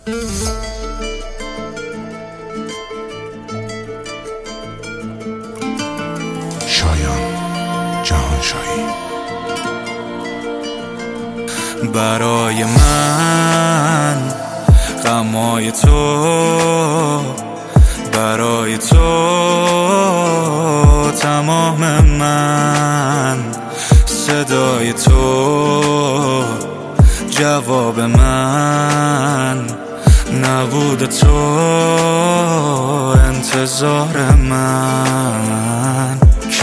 شایان جهانشاهی. برای من غمای تو، برای تو تمام من، صدای تو جواب من، نبود تو انتظار من،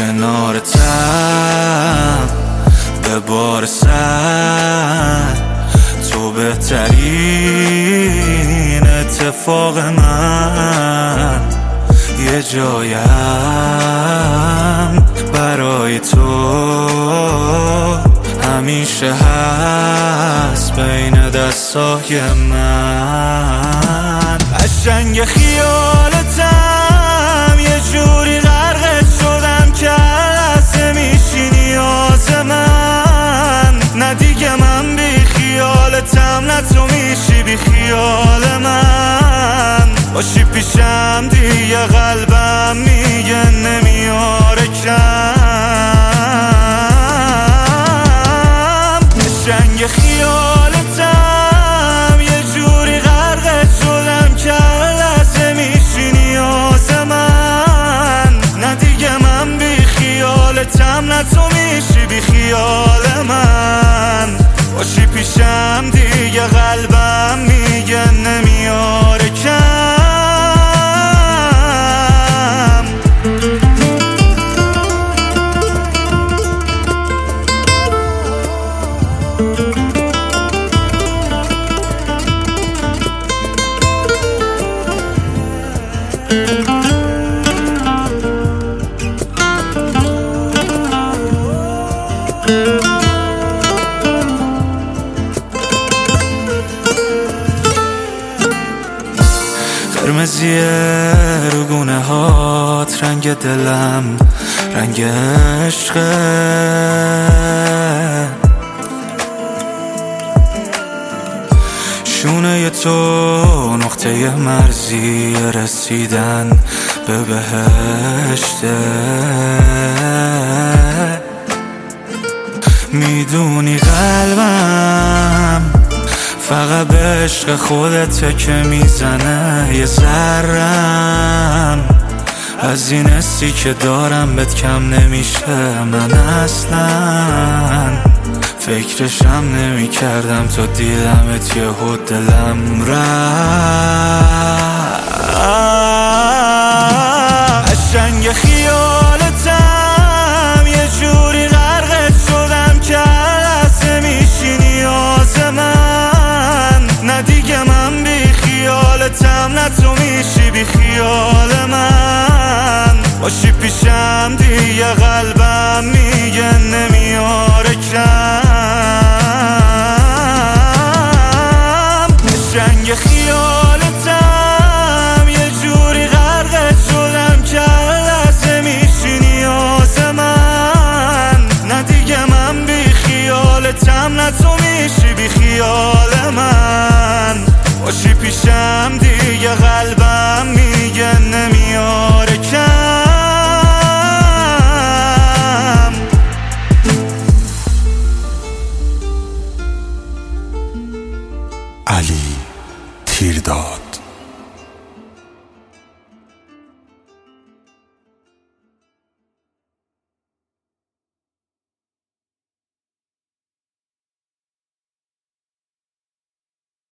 کنارتم به بار سر، تو بهترین اتفاق من، یه جایم برای تو همیشه هست بین دستای من. قشنگ خیالتم یه جوری غرقت شدم که لحظه میشی نیاز من، نه دیگه من بی خیالتم، نه تو میشی بی خیال من، باشی پیشم دیگه قلبم میگه نمیاره کم. قشنگ خیالتم یه جوری غرقت شدم که لحظه میشی نیاز من، نه دیگه من بی خیالتم، نه تو میشی بی خیال من، باشی پیشم دیگه قلبم میگه نمیاره کم. قرمزیه رو گونه هات، رنگ دلم رنگ عشقه، شونه تو نقطه مرزی رسیدن به بهشته، میدونی قلبم فقط به عشق خودته که میزنه، یه ذرم از این حسی که دارم بهت کم نمیشه. من اصلا فکرشم نمی کردم تا دیدمت، یهو دلم رفت. قشنگ خیالتم یه جوری غرقت شدم که لحظه میشی نیاز من، نه دیگه من بی خیالتم، نه تو میشی بی خیال من، باشی پیشم دیگه قلبم میگه نمیاره کم. قشنگ خیالتم یه جوری غرقت شدم که لحظه میشی نیاز من، نه دیگه من بی خیالتم، نه تو میشی بی خیال من، باشی پیشم دیگه قلبم میگه نمیاره کم. علی تیرداد.